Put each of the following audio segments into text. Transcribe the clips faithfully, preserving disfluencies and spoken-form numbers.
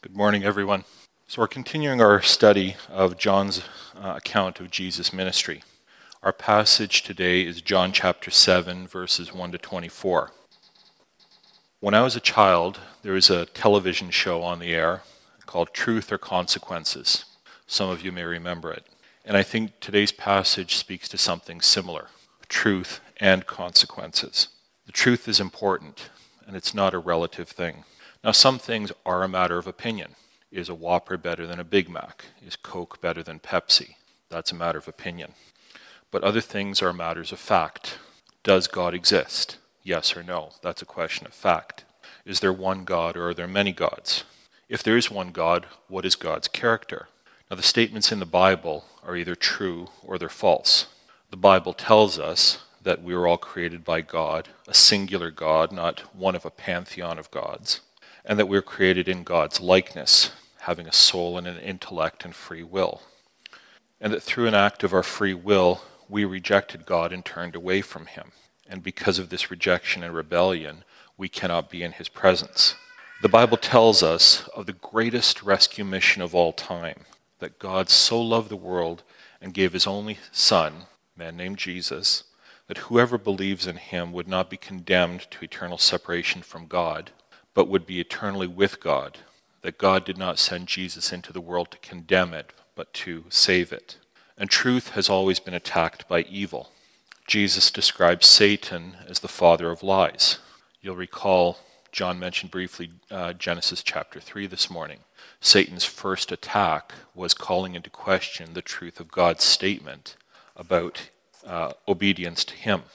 Good morning, everyone. So we're continuing our study of John's uh, account of Jesus' ministry. Our passage today is John chapter seven, verses one to twenty-four. When I was a child, there was a television show on the air called Truth or Consequences. Some of you may remember it. And I think today's passage speaks to something similar, truth and consequences. The truth is important, and it's not a relative thing. Now, some things are a matter of opinion. Is a Whopper better than a Big Mac? Is Coke better than Pepsi? That's a matter of opinion. But other things are matters of fact. Does God exist? Yes or no? That's a question of fact. Is there one God or are there many gods? If there is one God, what is God's character? Now, the statements in the Bible are either true or they're false. The Bible tells us that we were all created by God, a singular God, not one of a pantheon of gods, and that we're created in God's likeness, having a soul and an intellect and free will. And that through an act of our free will, we rejected God and turned away from him. And because of this rejection and rebellion, we cannot be in his presence. The Bible tells us of the greatest rescue mission of all time, that God so loved the world and gave his only Son, a man named Jesus, that whoever believes in him would not be condemned to eternal separation from God, but would be eternally with God, that God did not send Jesus into the world to condemn it, but to save it. And truth has always been attacked by evil. Jesus describes Satan as the father of lies. You'll recall John mentioned briefly uh, Genesis chapter three this morning. Satan's first attack was calling into question the truth of God's statement about uh, obedience to him.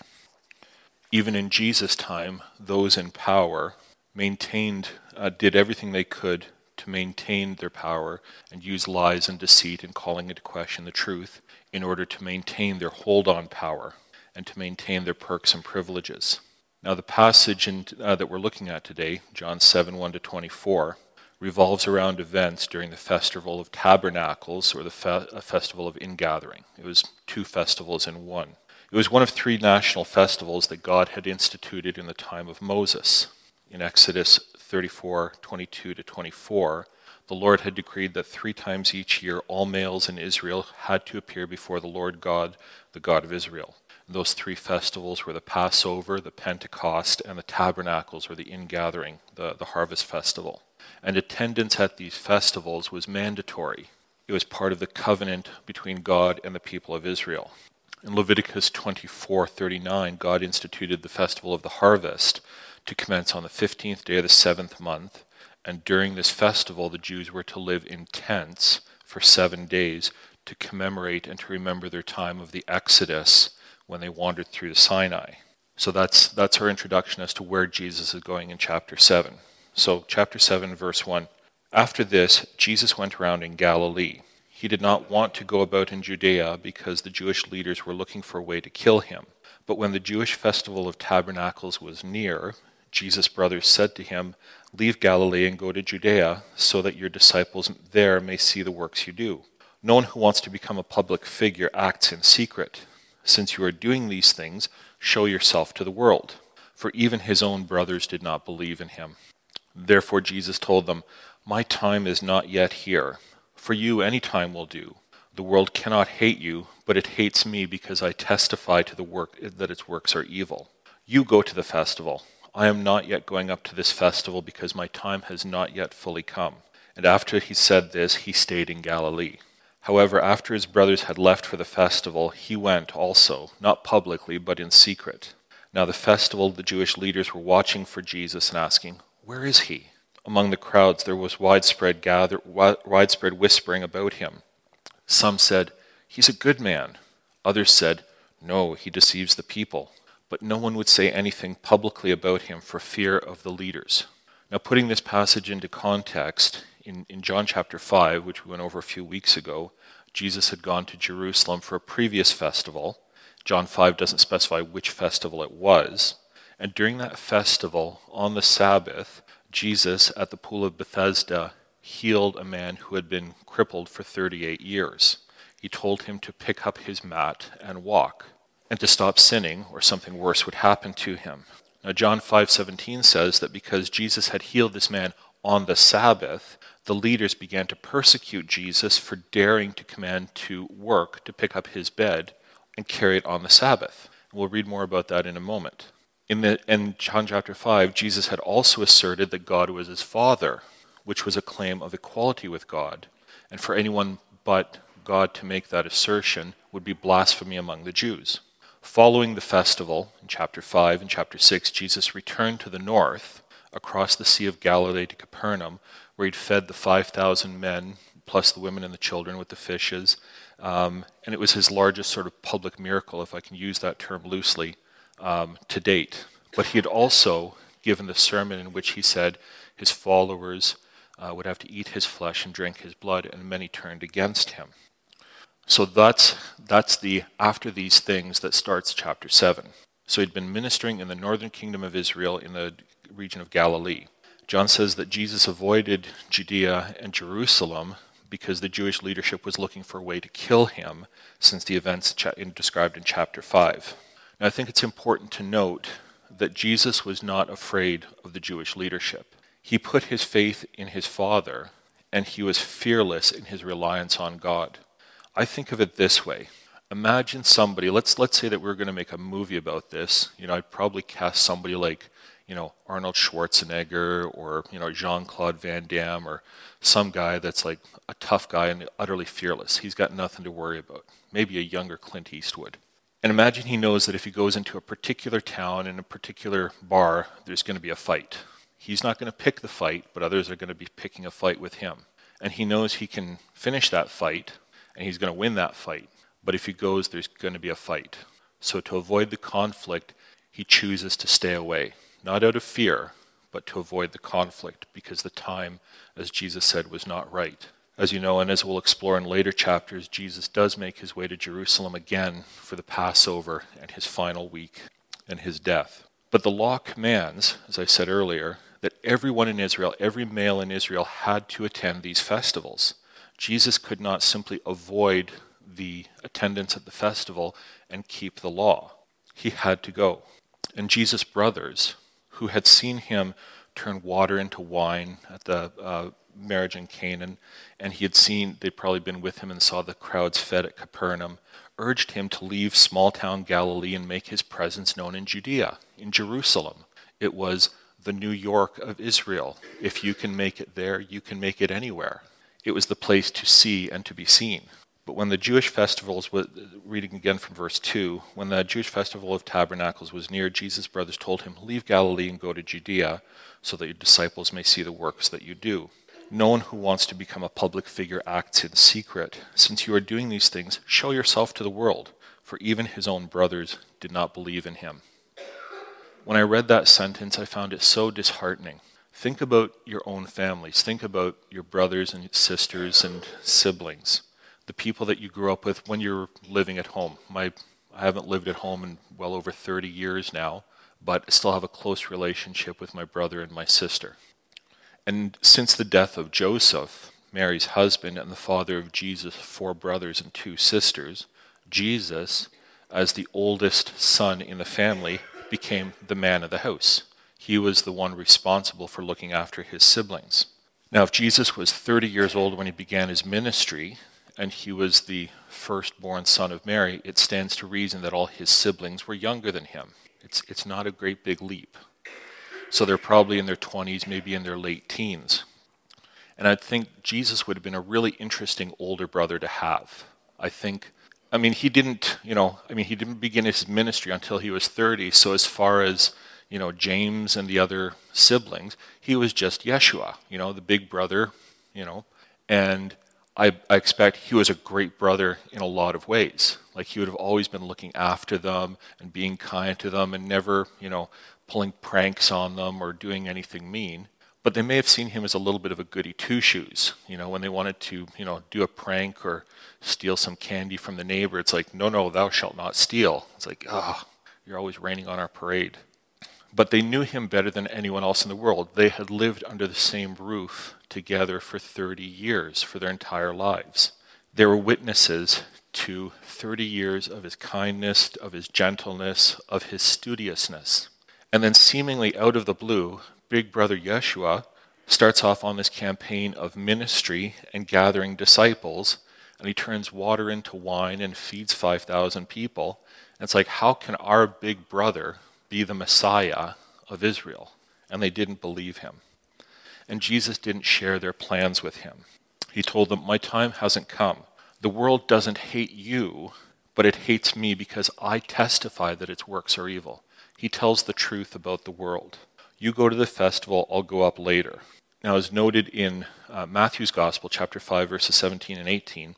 Even in Jesus' time, those in power maintained, uh, did everything they could to maintain their power and use lies and deceit and calling into question the truth in order to maintain their hold on power and to maintain their perks and privileges. Now the passage in, uh, that we're looking at today, John seven, one to twenty-four, revolves around events during the Festival of Tabernacles, or the fe- Festival of Ingathering. It was two festivals in one. It was one of three national festivals that God had instituted in the time of Moses. In Exodus thirty-four, twenty-two to twenty-four, the Lord had decreed that three times each year all males in Israel had to appear before the Lord God, the God of Israel. And those three festivals were the Passover, the Pentecost, and the Tabernacles, or the Ingathering, the, the Harvest Festival. And attendance at these festivals was mandatory. It was part of the covenant between God and the people of Israel. In Leviticus twenty-four, thirty-nine, God instituted the Festival of the Harvest to commence on the fifteenth day of the seventh month, and during this festival the Jews were to live in tents for seven days to commemorate and to remember their time of the Exodus when they wandered through the Sinai. So that's that's our introduction as to where Jesus is going in chapter seven. So chapter seven, verse one. After this, Jesus went around in Galilee. He did not want to go about in Judea because the Jewish leaders were looking for a way to kill him. But when the Jewish festival of tabernacles was near, Jesus' brothers said to him, "Leave Galilee and go to Judea, so that your disciples there may see the works you do. No one who wants to become a public figure acts in secret. Since you are doing these things, show yourself to the world." For even his own brothers did not believe in him. Therefore Jesus told them, "My time is not yet here. For you any time will do. The world cannot hate you, but it hates me because I testify to the work that its works are evil. You go to the festival. I am not yet going up to this festival because my time has not yet fully come." And after he said this, he stayed in Galilee. However, after his brothers had left for the festival, he went also, not publicly, but in secret. Now the festival, the Jewish leaders were watching for Jesus and asking, "Where is he?" Among the crowds there was widespread gather, widespread whispering about him. Some said, "He's a good man." Others said, "No, he deceives the people." But no one would say anything publicly about him for fear of the leaders. Now, putting this passage into context, in, in John chapter five, which we went over a few weeks ago, Jesus had gone to Jerusalem for a previous festival. John five doesn't specify which festival it was. And during that festival, on the Sabbath, Jesus, at the pool of Bethesda, healed a man who had been crippled for thirty-eight years. He told him to pick up his mat and walk, and to stop sinning, or something worse would happen to him. Now John five seventeen says that because Jesus had healed this man on the Sabbath, the leaders began to persecute Jesus for daring to command to work to pick up his bed and carry it on the Sabbath. We'll read more about that in a moment. In, the, in John chapter five, Jesus had also asserted that God was his Father, which was a claim of equality with God. And for anyone but God to make that assertion would be blasphemy among the Jews. Following the festival, in chapter five and chapter six, Jesus returned to the north, across the Sea of Galilee to Capernaum, where he'd fed the five thousand men, plus the women and the children with the fishes. Um, and it was his largest sort of public miracle, if I can use that term loosely, um, to date. But he had also given the sermon in which he said his followers uh, would have to eat his flesh and drink his blood, and many turned against him. So that's that's the after these things that starts chapter seven. So he'd been ministering in the northern kingdom of Israel in the region of Galilee. John says that Jesus avoided Judea and Jerusalem because the Jewish leadership was looking for a way to kill him, since the events cha- in, described in chapter five. Now I think it's important to note that Jesus was not afraid of the Jewish leadership. He put his faith in his Father, and he was fearless in his reliance on God. I think of it this way. Imagine somebody, let's let's say that we're going to make a movie about this. You know, I'd probably cast somebody like, you know, Arnold Schwarzenegger or, you know, Jean-Claude Van Damme or some guy that's like a tough guy and utterly fearless. He's got nothing to worry about. Maybe a younger Clint Eastwood. And imagine he knows that if he goes into a particular town in a particular bar, there's going to be a fight. He's not going to pick the fight, but others are going to be picking a fight with him. And he knows he can finish that fight, and he's going to win that fight. But if he goes, there's going to be a fight. So to avoid the conflict, he chooses to stay away. Not out of fear, but to avoid the conflict, because the time, as Jesus said, was not right. As you know, and as we'll explore in later chapters, Jesus does make his way to Jerusalem again for the Passover and his final week and his death. But the law commands, as I said earlier, that everyone in Israel, every male in Israel, had to attend these festivals. Jesus could not simply avoid the attendance at the festival and keep the law. He had to go. And Jesus' brothers, who had seen him turn water into wine at the uh, marriage in Canaan, and he had seen, they'd probably been with him and saw the crowds fed at Capernaum, urged him to leave small-town Galilee and make his presence known in Judea, in Jerusalem. It was the New York of Israel. If you can make it there, you can make it anywhere. It was the place to see and to be seen. But when the Jewish festivals, reading again from verse two, when the Jewish festival of tabernacles was near, Jesus' brothers told him, "Leave Galilee and go to Judea, so that your disciples may see the works that you do. No one who wants to become a public figure acts in secret. Since you are doing these things, show yourself to the world," for even his own brothers did not believe in him. When I read that sentence, I found it so disheartening. Think about your own families. Think about your brothers and sisters and siblings, the people that you grew up with when you're living at home. My, I haven't lived at home in well over thirty years now, but I still have a close relationship with my brother and my sister. And since the death of Joseph, Mary's husband and the father of Jesus' four brothers and two sisters, Jesus, as the oldest son in the family, became the man of the house. He was the one responsible for looking after his siblings. Now, if Jesus was thirty years old when he began his ministry, and he was the firstborn son of Mary, it stands to reason that all his siblings were younger than him. It's, it's not a great big leap. So they're probably in their twenties, maybe in their late teens. And I think Jesus would have been a really interesting older brother to have. I think, I mean, he didn't, you know, I mean, he didn't begin his ministry until he was thirty. So as far as, you know, James and the other siblings, he was just Yeshua, you know, the big brother, you know. And I, I expect he was a great brother in a lot of ways. Like he would have always been looking after them and being kind to them and never, you know, pulling pranks on them or doing anything mean. But they may have seen him as a little bit of a goody two-shoes. You know, when they wanted to, you know, do a prank or steal some candy from the neighbor, it's like, no, no, thou shalt not steal. It's like, ah, oh, you're always raining on our parade. But they knew him better than anyone else in the world. They had lived under the same roof together for thirty years, for their entire lives. They were witnesses to thirty years of his kindness, of his gentleness, of his studiousness. And then seemingly out of the blue, big brother Yeshua starts off on this campaign of ministry and gathering disciples, and he turns water into wine and feeds five thousand people. And it's like, how can our big brother be the Messiah of Israel? And they didn't believe him. And Jesus didn't share their plans with him. He told them, my time hasn't come. The world doesn't hate you, but it hates me because I testify that its works are evil. He tells the truth about the world. You go to the festival, I'll go up later. Now, as noted in uh, Matthew's Gospel, chapter five, verses seventeen and eighteen,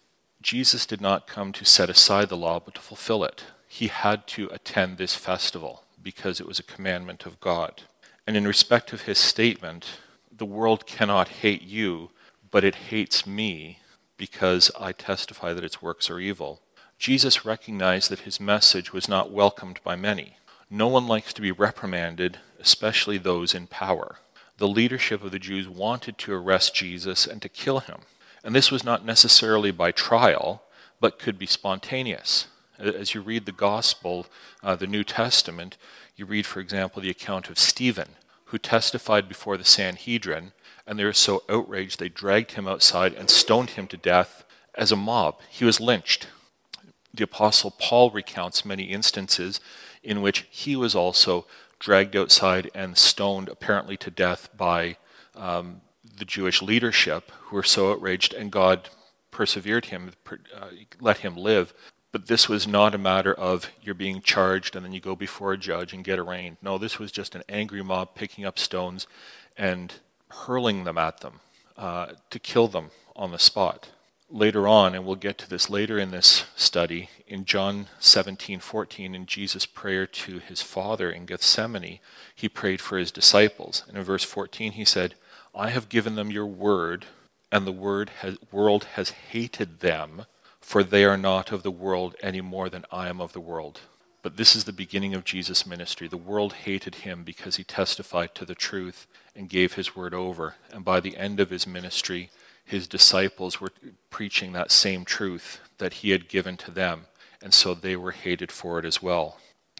Jesus did not come to set aside the law, but to fulfill it. He had to attend this festival because it was a commandment of God. And in respect of his statement, the world cannot hate you, but it hates me because I testify that its works are evil. Jesus recognized that his message was not welcomed by many. No one likes to be reprimanded, especially those in power. The leadership of the Jews wanted to arrest Jesus and to kill him. And this was not necessarily by trial, but could be spontaneous. As you read the Gospel, uh, the New Testament, you read, for example, the account of Stephen, who testified before the Sanhedrin, and they were so outraged they dragged him outside and stoned him to death as a mob. He was lynched. The Apostle Paul recounts many instances in which he was also dragged outside and stoned, apparently to death, by um, the Jewish leadership, who were so outraged, and God persevered him, uh, let him live. But this was not a matter of you're being charged and then you go before a judge and get arraigned. No, this was just an angry mob picking up stones and hurling them at them uh, to kill them on the spot. Later on, and we'll get to this later in this study, in John seventeen fourteen, in Jesus' prayer to his Father in Gethsemane, he prayed for his disciples. And in verse fourteen he said, I have given them your word, and the word has, world has hated them, for they are not of the world any more than I am of the world. But this is the beginning of Jesus' ministry. The world hated him because he testified to the truth and gave his word over. And by the end of his ministry, his disciples were preaching that same truth that he had given to them, and so they were hated for it as well.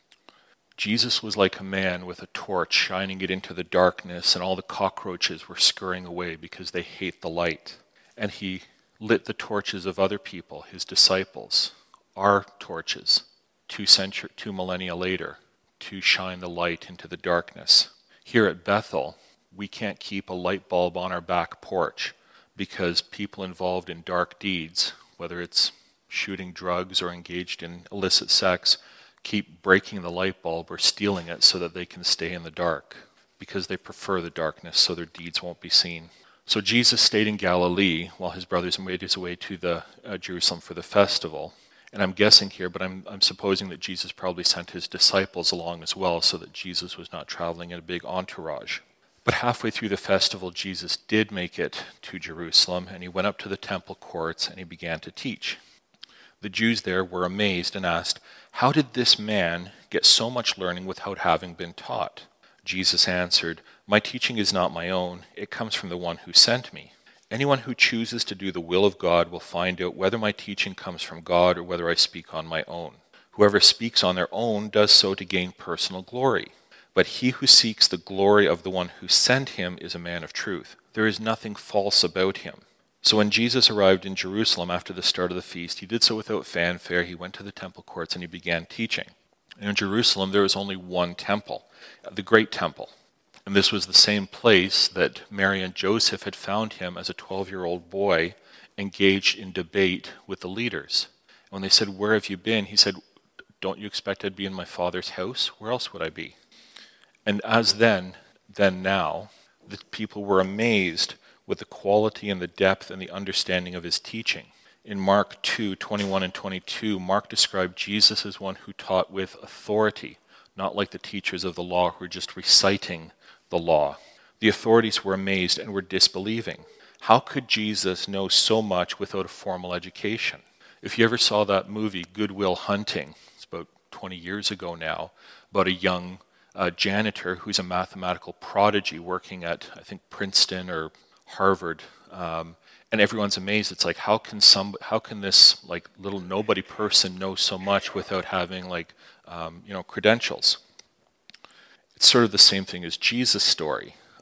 Jesus was like a man with a torch shining it into the darkness, and all the cockroaches were scurrying away because they hate the light. And he lit the torches of other people, his disciples, our torches, two century, two millennia later, to shine the light into the darkness. Here at Bethel, we can't keep a light bulb on our back porch because people involved in dark deeds, whether it's shooting drugs or engaged in illicit sex, keep breaking the light bulb or stealing it so that they can stay in the dark because they prefer the darkness so their deeds won't be seen. So Jesus stayed in Galilee while his brothers made his way to the uh, Jerusalem for the festival. And I'm guessing here, but I'm, I'm supposing that Jesus probably sent his disciples along as well so that Jesus was not traveling in a big entourage. But halfway through the festival, Jesus did make it to Jerusalem, and he went up to the temple courts and he began to teach. The Jews there were amazed and asked, how did this man get so much learning without having been taught? Jesus answered, my teaching is not my own, it comes from the one who sent me. Anyone who chooses to do the will of God will find out whether my teaching comes from God or whether I speak on my own. Whoever speaks on their own does so to gain personal glory. But he who seeks the glory of the one who sent him is a man of truth. There is nothing false about him. So when Jesus arrived in Jerusalem after the start of the feast, he did so without fanfare. He went to the temple courts and he began teaching. And in Jerusalem, there was only one temple, the Great Temple. And this was the same place that Mary and Joseph had found him as a twelve-year-old boy engaged in debate with the leaders. And when they said, where have you been? He said, don't you expect I'd be in my Father's house? Where else would I be? And as then, then now, the people were amazed with the quality and the depth and the understanding of his teaching. In Mark two, twenty-one and twenty-two, Mark described Jesus as one who taught with authority, not like the teachers of the law who were just reciting the law. The authorities were amazed and were disbelieving. How could Jesus know so much without a formal education? If you ever saw that movie, Good Will Hunting, it's about twenty years ago now, about a young uh, janitor who's a mathematical prodigy working at, I think, Princeton or Harvard, um, and everyone's amazed. It's like, how can some, how can this like little nobody person know so much without having like, um, you know, credentials? It's sort of the same thing as Jesus' story.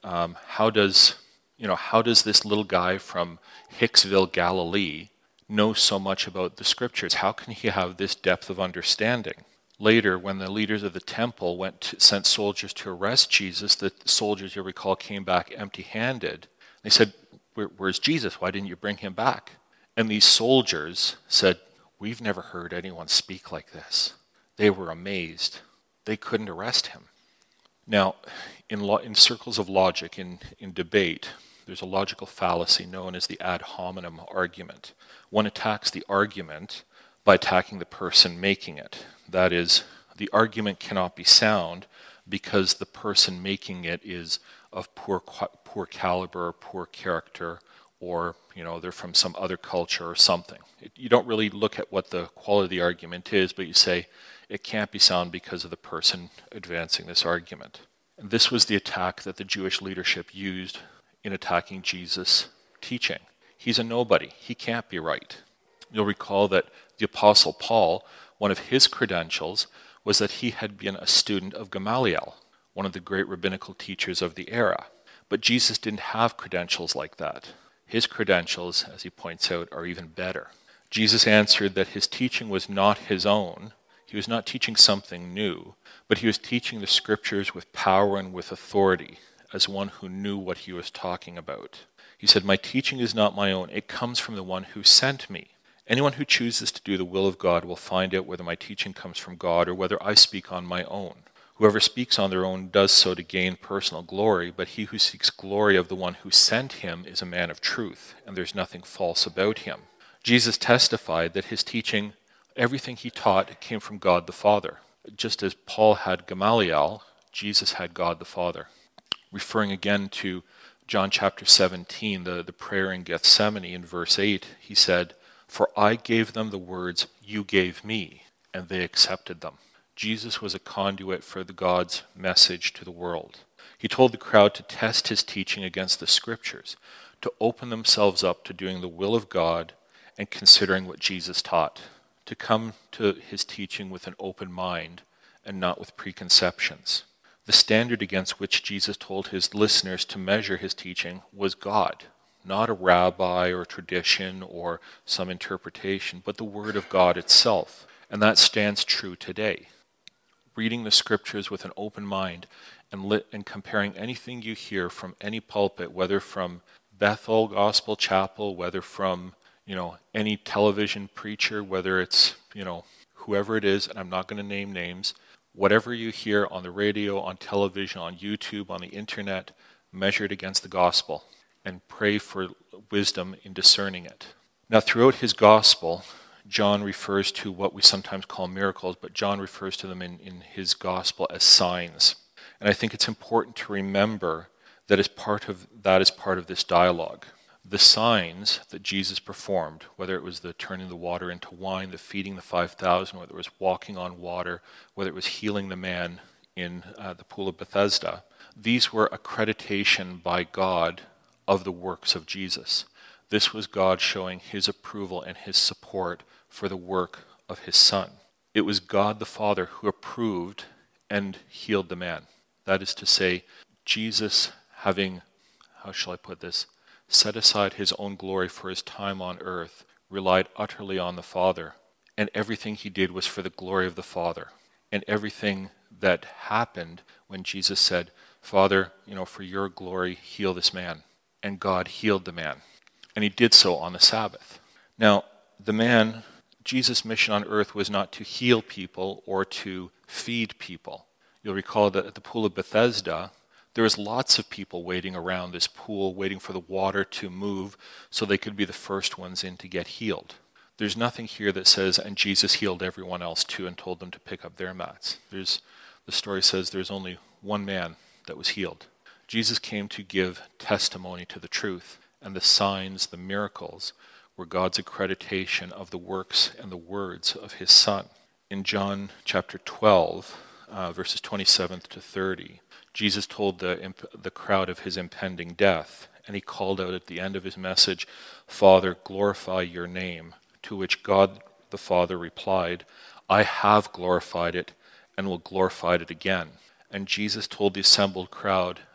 um, how does you know how does this little guy from Hicksville, Galilee, know so much about the scriptures? How can he have this depth of understanding? Later, when the leaders of the temple went to, sent soldiers to arrest Jesus, the soldiers, you'll recall, came back empty-handed. They said, Where, where's Jesus? Why didn't you bring him back? And these soldiers said, we've never heard anyone speak like this. They were amazed. They couldn't arrest him. Now, in, lo- in circles of logic, in, in debate, there's a logical fallacy known as the ad hominem argument. One attacks the argument by attacking the person making it. That is, the argument cannot be sound because the person making it is of poor poor caliber, poor character, or you know they're from some other culture or something. It, you don't really look at what the quality of the argument is, but you say it can't be sound because of the person advancing this argument. And this was the attack that the Jewish leadership used in attacking Jesus' teaching. He's a nobody. He can't be right. You'll recall that the Apostle Paul, one of his credentials was that he had been a student of Gamaliel, one of the great rabbinical teachers of the era. But Jesus didn't have credentials like that. His credentials, as he points out, are even better. Jesus answered that his teaching was not his own. He was not teaching something new, but he was teaching the scriptures with power and with authority, as one who knew what he was talking about. He said, my teaching is not my own. It comes from the one who sent me. Anyone who chooses to do the will of God will find out whether my teaching comes from God or whether I speak on my own. Whoever speaks on their own does so to gain personal glory, but he who seeks glory of the one who sent him is a man of truth, and there's nothing false about him. Jesus testified that his teaching, everything he taught, came from God the Father. Just as Paul had Gamaliel, Jesus had God the Father. Referring again to John chapter seventeen, the, the prayer in Gethsemane in verse eight, he said, for I gave them the words you gave me, and they accepted them. Jesus was a conduit for the God's message to the world. He told the crowd to test his teaching against the scriptures, to open themselves up to doing the will of God and considering what Jesus taught, to come to his teaching with an open mind and not with preconceptions. The standard against which Jesus told his listeners to measure his teaching was God, not a rabbi or tradition or some interpretation, but the Word of God itself. And that stands true today. Reading the scriptures with an open mind and, lit, and comparing anything you hear from any pulpit, whether from Bethel Gospel Chapel, whether from, you know, any television preacher, whether it's, you know, whoever it is, and I'm not going to name names, whatever you hear on the radio, on television, on YouTube, on the internet, measure it against the gospel and pray for wisdom in discerning it. Now, throughout his gospel, John refers to what we sometimes call miracles, but John refers to them in, in his gospel as signs. And I think it's important to remember that as part of that is part of this dialogue. The signs that Jesus performed, whether it was the turning the water into wine, the feeding the five thousand, whether it was walking on water, whether it was healing the man in uh, the pool of Bethesda, these were accreditation by God of the works of Jesus. This was God showing his approval and his support for the work of his Son. It was God the Father who approved and healed the man. That is to say, Jesus having, how shall I put this, set aside his own glory for his time on earth, relied utterly on the Father, and everything he did was for the glory of the Father. And everything that happened when Jesus said, Father, you know, for your glory, heal this man. And God healed the man. And he did so on the Sabbath. Now, the man, Jesus' mission on earth was not to heal people or to feed people. You'll recall that at the pool of Bethesda, there was lots of people waiting around this pool, waiting for the water to move so they could be the first ones in to get healed. There's nothing here that says, and Jesus healed everyone else too and told them to pick up their mats. There's, the story says there's only one man that was healed. Jesus came to give testimony to the truth, and the signs, the miracles, were God's accreditation of the works and the words of his Son. In John chapter twelve, uh, verses twenty-seven to thirty, Jesus told the, the crowd of his impending death, and he called out at the end of his message, Father, glorify your name, to which God the Father replied, I have glorified it and will glorify it again. And Jesus told the assembled crowd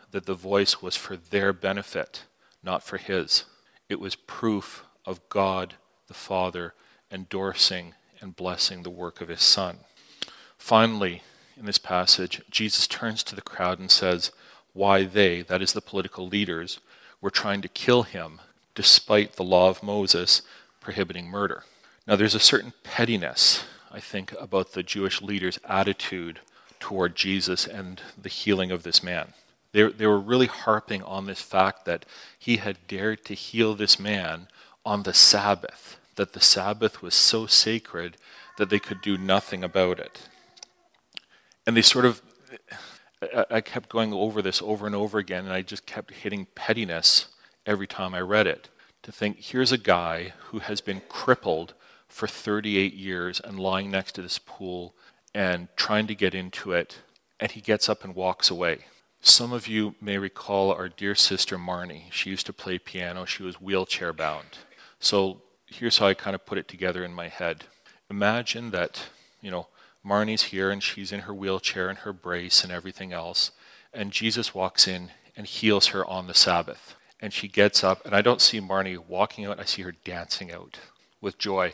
that the voice was for their benefit, not for his. It was proof of God the Father endorsing and blessing the work of his Son. Finally, in this passage, Jesus turns to the crowd and says why they, that is the political leaders, were trying to kill him despite the law of Moses prohibiting murder. Now there's a certain pettiness, I think, about the Jewish leaders' attitude toward Jesus and the healing of this man. They, they were really harping on this fact that he had dared to heal this man on the Sabbath, that the Sabbath was so sacred that they could do nothing about it. And they sort of, I, I kept going over this over and over again, and I just kept hitting pettiness every time I read it, to think, here's a guy who has been crippled for thirty-eight years and lying next to this pool and trying to get into it, and he gets up and walks away. Some of you may recall our dear sister Marnie. She used to play piano. She was wheelchair bound. So here's how I kind of put it together in my head. Imagine that, you know, Marnie's here and she's in her wheelchair and her brace and everything else, and Jesus walks in and heals her on the Sabbath. And she gets up, and I don't see Marnie walking out, I see her dancing out with joy.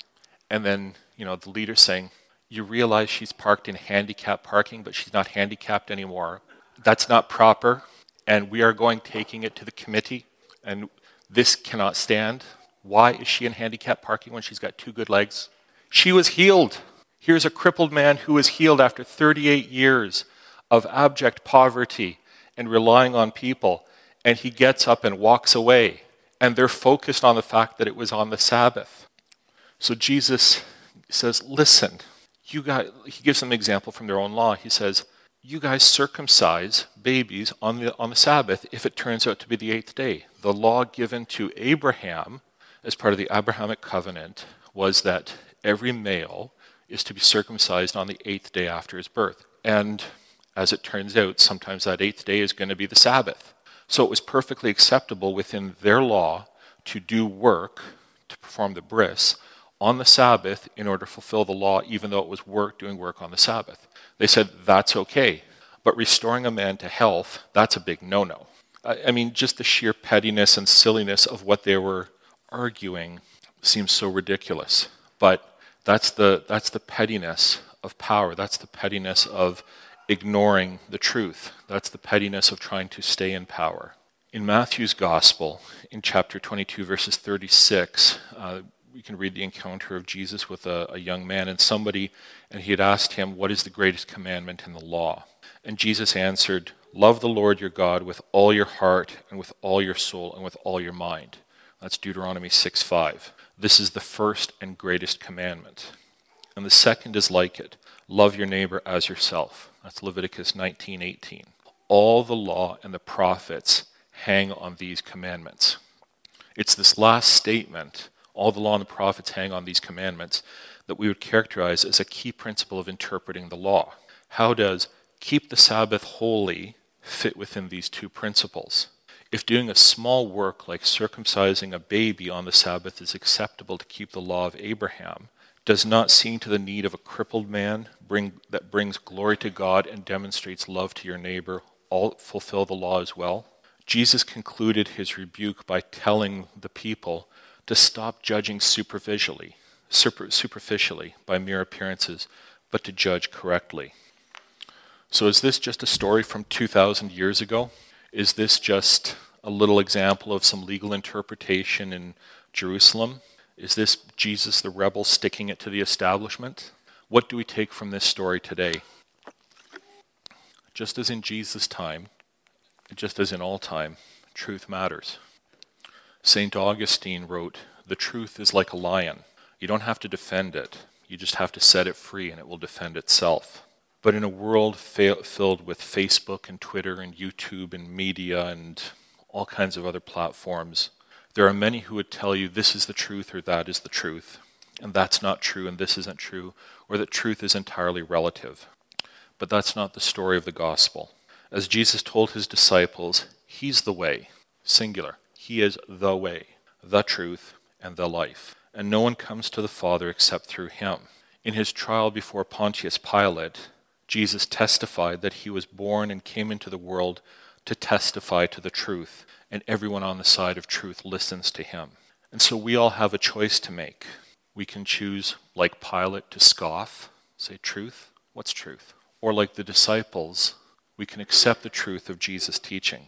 And then, you know, the leader's saying, you realize she's parked in handicap parking, but she's not handicapped anymore. That's not proper, and we are going taking it to the committee, and this cannot stand. Why is she in handicap parking when she's got two good legs? She was healed. Here's a crippled man who was healed after thirty-eight years of abject poverty and relying on people, and he gets up and walks away, and they're focused on the fact that it was on the Sabbath. So Jesus says, listen, you guys, he gives them an example from their own law. He says, you guys circumcise babies on the on the Sabbath if it turns out to be the eighth day. The law given to Abraham as part of the Abrahamic covenant was that every male is to be circumcised on the eighth day after his birth. And as it turns out, sometimes that eighth day is going to be the Sabbath. So it was perfectly acceptable within their law to do work, to perform the bris, on the Sabbath in order to fulfill the law, even though it was work doing work on the Sabbath. They said, that's okay. But restoring a man to health, that's a big no-no. I, I mean, just the sheer pettiness and silliness of what they were arguing seems so ridiculous. But that's the that's the pettiness of power. That's the pettiness of ignoring the truth. That's the pettiness of trying to stay in power. In Matthew's Gospel, in chapter twenty-two, verses thirty-six, uh, we can read the encounter of Jesus with a, a young man and somebody, and he had asked him, what is the greatest commandment in the law? And Jesus answered, love the Lord your God with all your heart and with all your soul and with all your mind. That's Deuteronomy six five. This is the first and greatest commandment. And the second is like it. Love your neighbor as yourself. That's Leviticus nineteen eighteen. All the law and the prophets hang on these commandments. It's this last statement, all the law and the prophets hang on these commandments, that we would characterize as a key principle of interpreting the law. How does keep the Sabbath holy fit within these two principles? If doing a small work like circumcising a baby on the Sabbath is acceptable to keep the law of Abraham, does not seeing to the need of a crippled man bring, that brings glory to God and demonstrates love to your neighbor all fulfill the law as well? Jesus concluded his rebuke by telling the people to stop judging superficially, super, superficially by mere appearances, but to judge correctly. So is this just a story from two thousand years ago? Is this just a little example of some legal interpretation in Jerusalem? Is this Jesus the rebel sticking it to the establishment? What do we take from this story today? Just as in Jesus' time, just as in all time, truth matters. Saint Augustine wrote, the truth is like a lion. You don't have to defend it. You just have to set it free and it will defend itself. But in a world fa- filled with Facebook and Twitter and YouTube and media and all kinds of other platforms, there are many who would tell you this is the truth or that is the truth, and that's not true and this isn't true, or that truth is entirely relative. But that's not the story of the gospel. As Jesus told his disciples, he's the way, singular. He is the way, the truth, and the life. And no one comes to the Father except through him. In his trial before Pontius Pilate, Jesus testified that he was born and came into the world to testify to the truth, and everyone on the side of truth listens to him. And so we all have a choice to make. We can choose, like Pilate, to scoff, say, truth? What's truth? Or like the disciples, we can accept the truth of Jesus' teaching.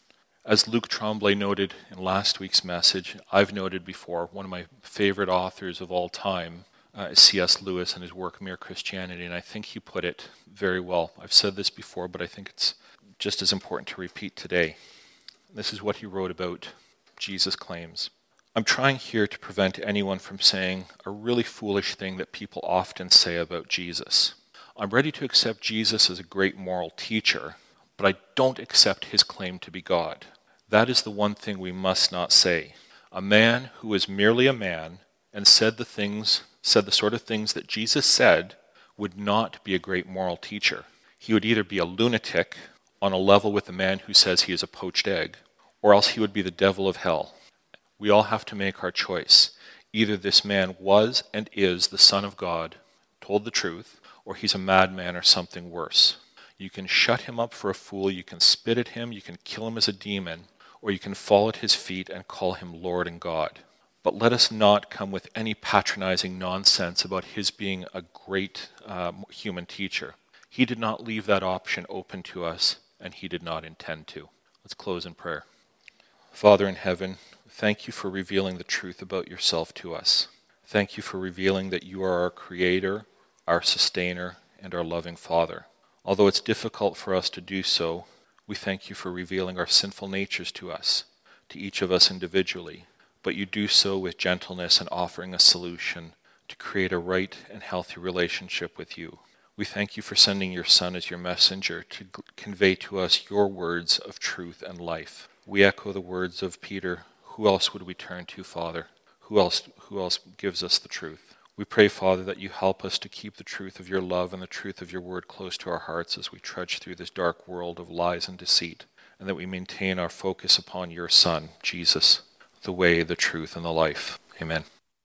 As Luc Tremblay noted in last week's message, I've noted before, one of my favorite authors of all time uh, is C S Lewis and his work Mere Christianity, and I think he put it very well. I've said this before, but I think it's just as important to repeat today. This is what he wrote about Jesus' claims. I'm trying here to prevent anyone from saying a really foolish thing that people often say about Jesus. I'm ready to accept Jesus as a great moral teacher, but I don't accept his claim to be God. That is the one thing we must not say. A man who is merely a man and said the things, said the sort of things that Jesus said would not be a great moral teacher. He would either be a lunatic on a level with the man who says he is a poached egg, or else he would be the devil of hell. We all have to make our choice. Either this man was and is the Son of God, told the truth, or he's a madman or something worse. You can shut him up for a fool, you can spit at him, you can kill him as a demon, or you can fall at his feet and call him Lord and God. But let us not come with any patronizing nonsense about his being a great um, human teacher. He did not leave that option open to us, and he did not intend to. Let's close in prayer. Father in heaven, thank you for revealing the truth about yourself to us. Thank you for revealing that you are our creator, our sustainer, and our loving Father. Although it's difficult for us to do so, we thank you for revealing our sinful natures to us, to each of us individually, but you do so with gentleness and offering a solution to create a right and healthy relationship with you. We thank you for sending your Son as your messenger to g- convey to us your words of truth and life. We echo the words of Peter, who else would we turn to, Father? Who else, who else gives us the truth? We pray, Father, that you help us to keep the truth of your love and the truth of your word close to our hearts as we trudge through this dark world of lies and deceit, and that we maintain our focus upon your Son, Jesus, the way, the truth, and the life. Amen.